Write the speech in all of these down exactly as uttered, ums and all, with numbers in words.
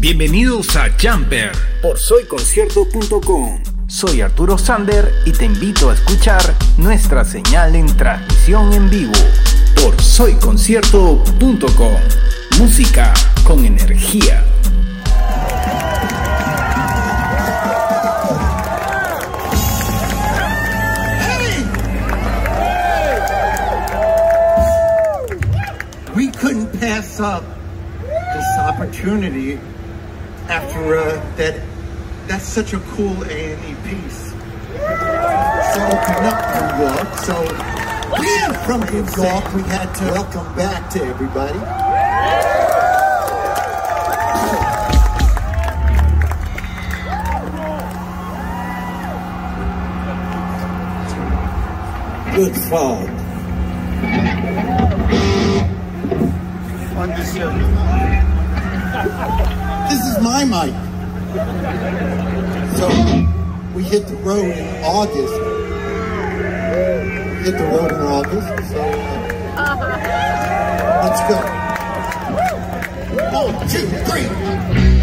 Bienvenidos a Jumper por soy concierto punto com. Soy Arturo Sander y te invito a escuchar nuestra señal en transmisión en vivo por soy concierto punto com. Música con energía. We couldn't pass up this opportunity after uh, that. That's such a cool A and E piece. So open up New York. So being from New York, we had to welcome back to everybody. Good fog. Understood. This is my mic. So we hit the road in August. We hit the road in August. So uh, let's go. One, two, three.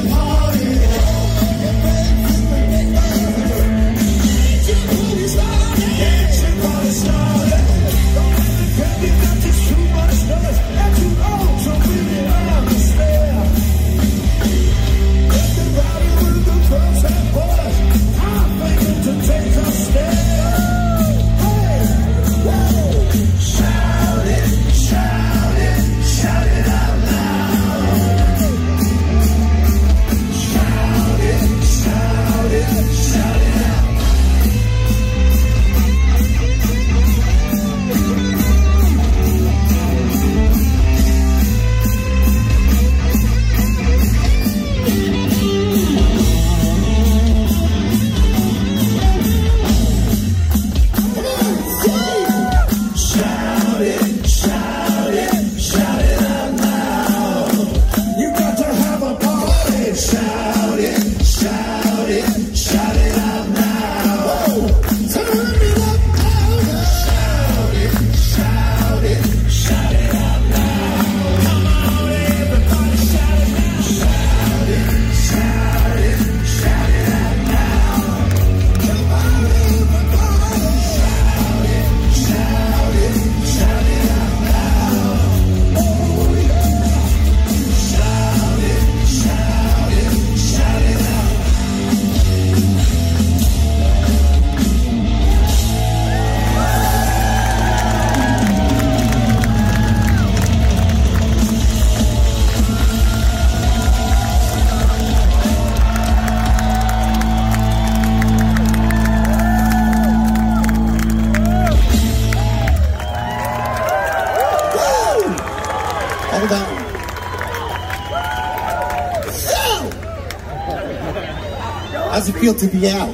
How's it feel to be out?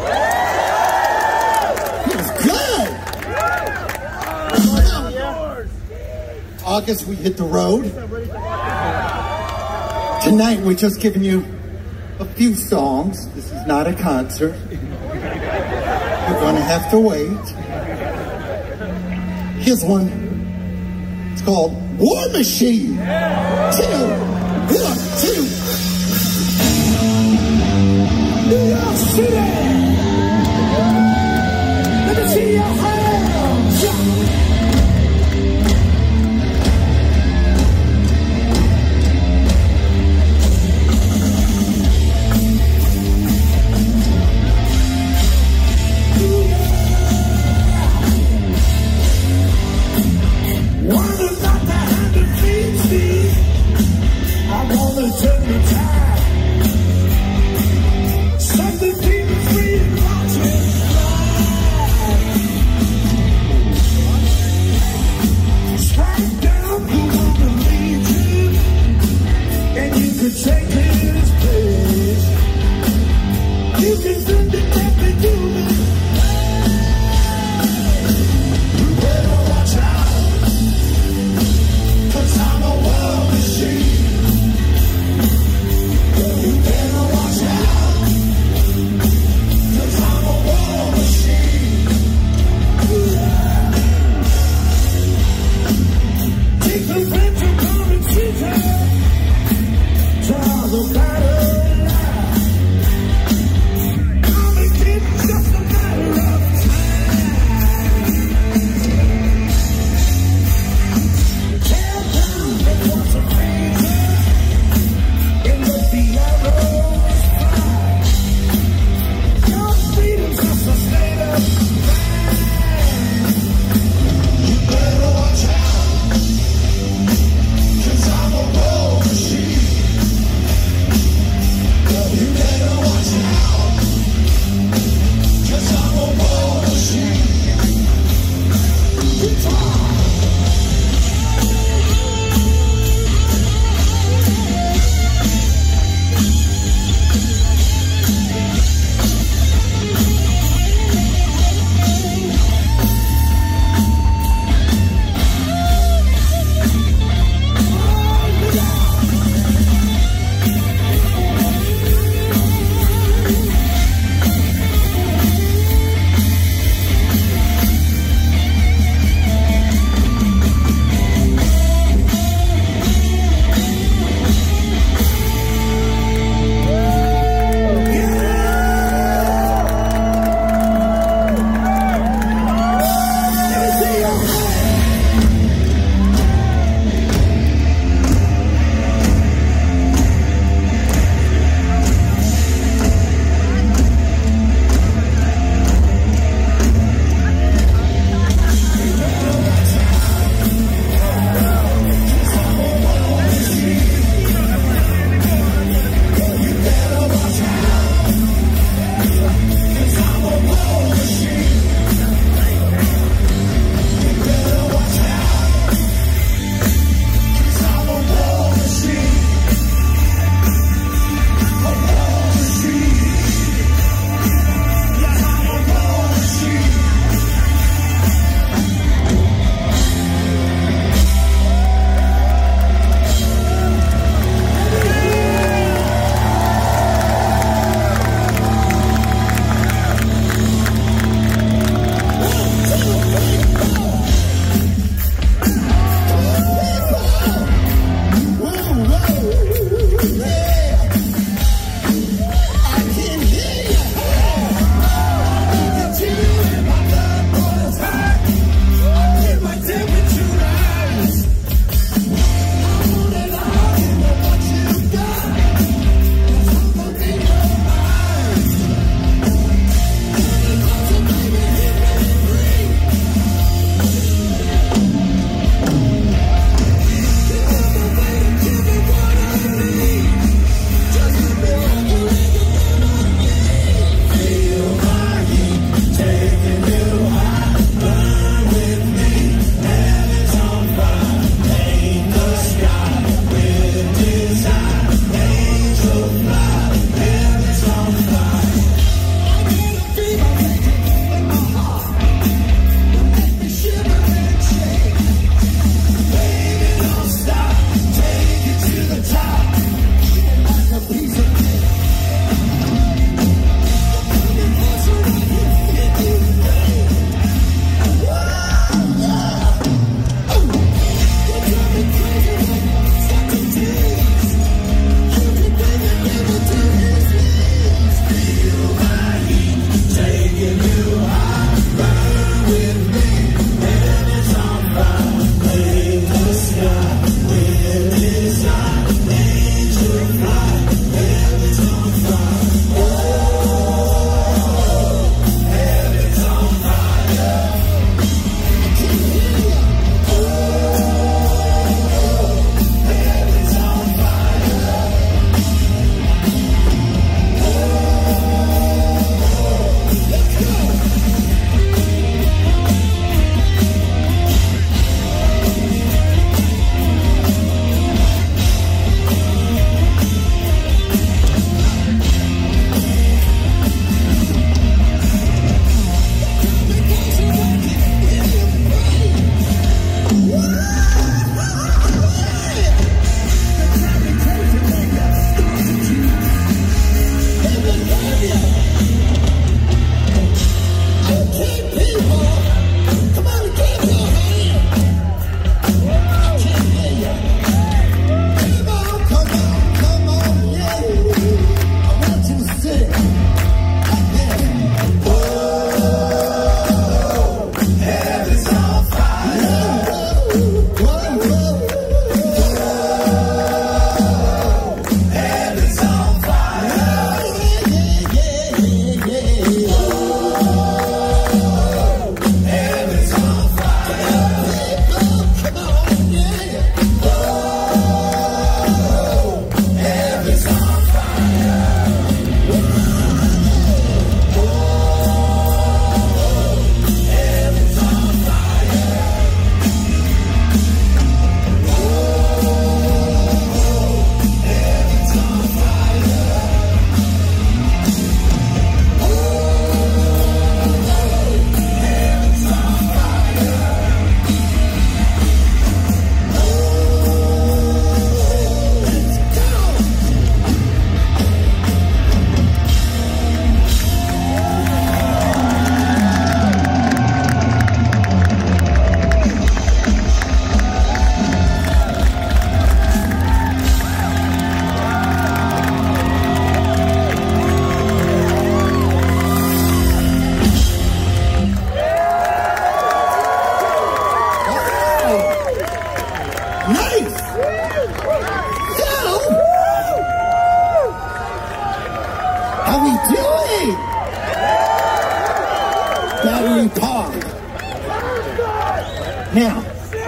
Feels good. August, we hit the road. Tonight, we're just giving you a few songs. This is not a concert. You're gonna have to wait. Here's one. It's called War Machine. Two, one, two. New York City! Let me see your hands! Wonder not the hand that feeds me. I wanna turn the tide. Something deep and free and watching fly. Strike down who will believe you, and you could take his place. You can send it back to you. You better watch out, 'cause I'm a war machine. You better watch out. I'm How we doing? Battery Park. Now,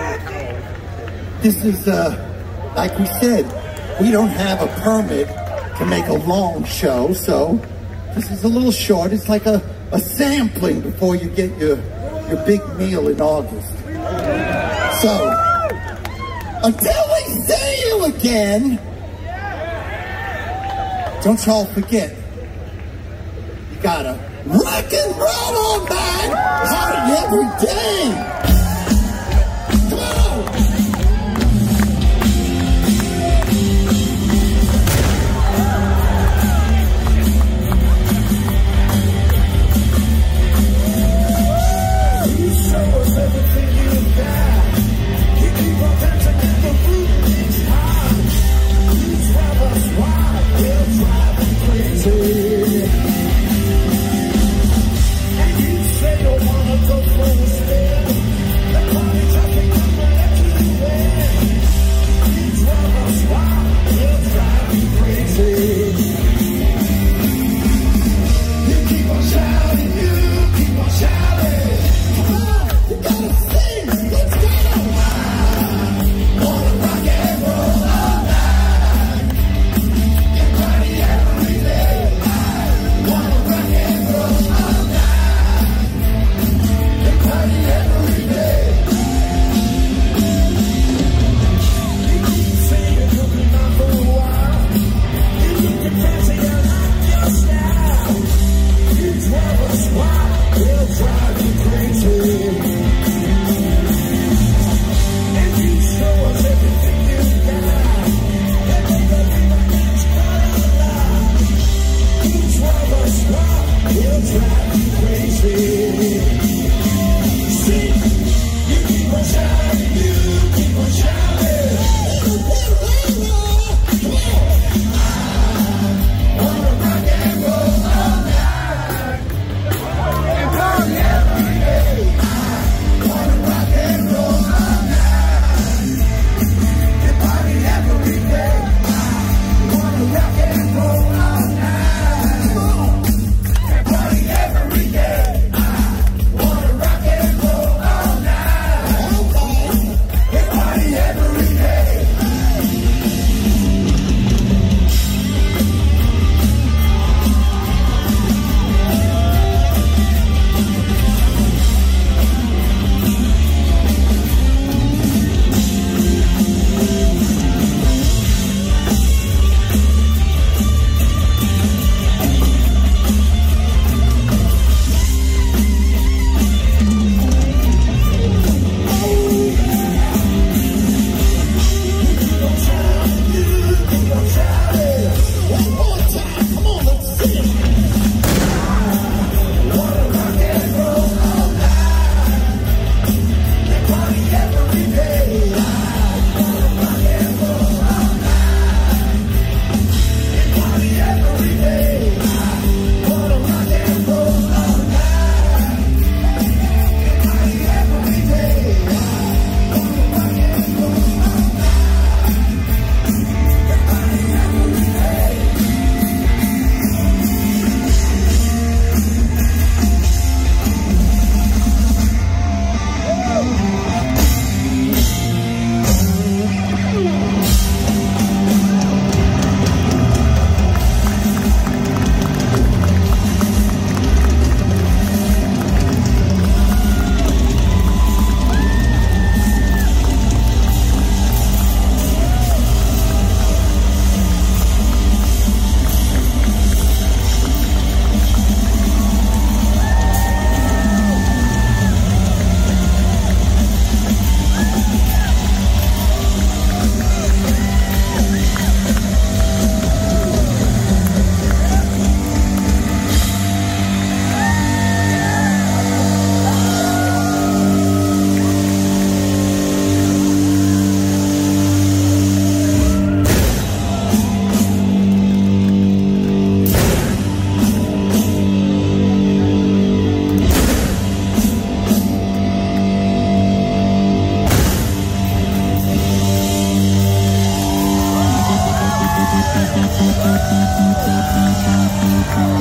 this is, uh, like we said, we don't have a permit to make a long show, so this is a little short. It's like a, a sampling before you get your, your big meal in August. So, until we see you again, don't y'all forget, you gotta rock and roll on, man, party every day. Come on. Thank you.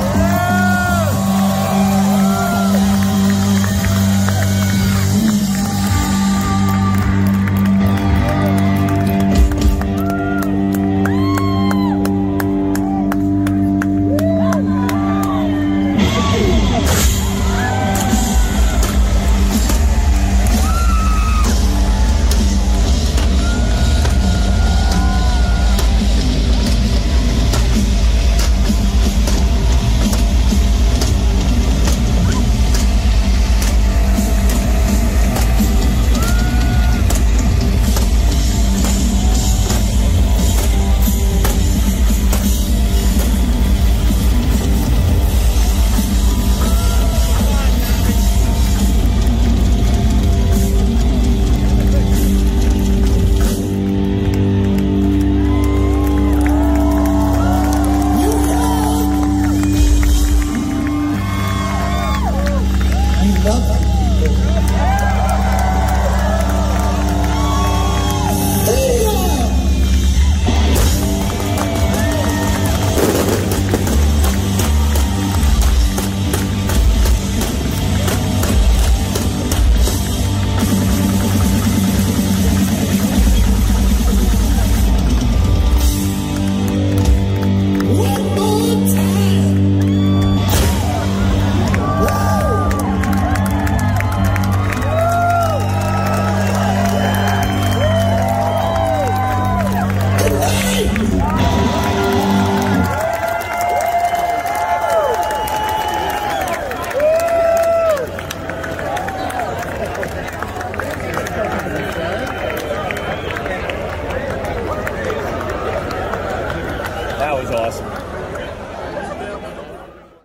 was awesome.